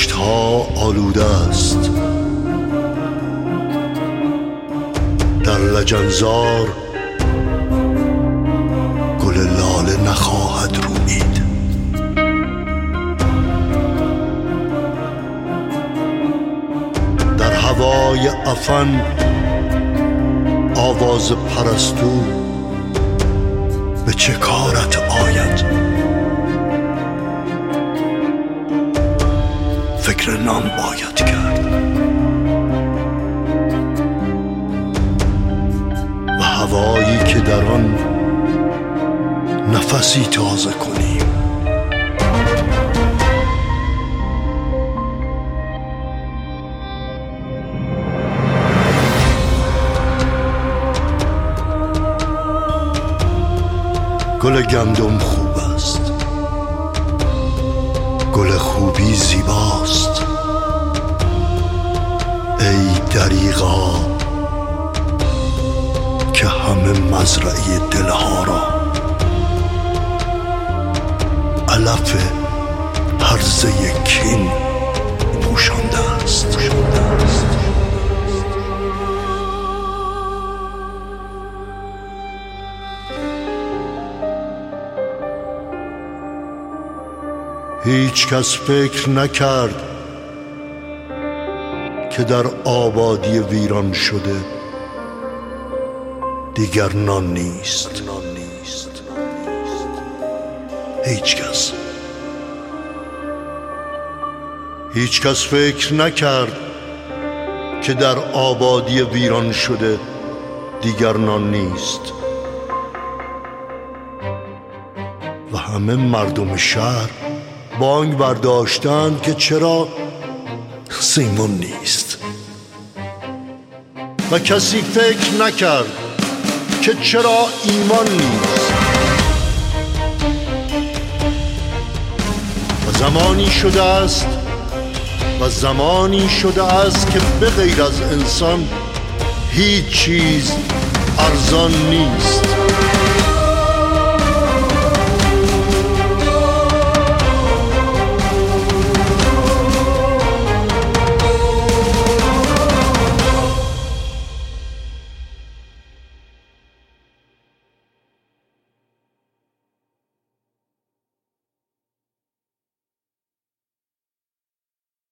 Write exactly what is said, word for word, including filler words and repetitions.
دشت ها آلوده است، در لجنزار گل لاله نخواهد رویید. در هوای عفن آواز پرستو به چه کارت آید؟ فکر نام باید کرد و هوایی که در آن نفسی تازه کنیم. گل گندم خوب است، گل خوبی زیباست. ای دریغا که همه مزرعه دلها را علف هرزه کین پوشانده است. هیچ کس فکر نکرد که در آبادی ویران شده دیگر نان نیست. هیچ کس هیچ کس فکر نکرد که در آبادی ویران شده دیگر نان نیست و همه مردم شهر بانگ برداشتند که چرا سیمون نیست و کسی فکر نکرد که چرا ایمان نیست. و زمانی شده است و زمانی شده است که به غیر از انسان هیچ چیز ارزان نیست.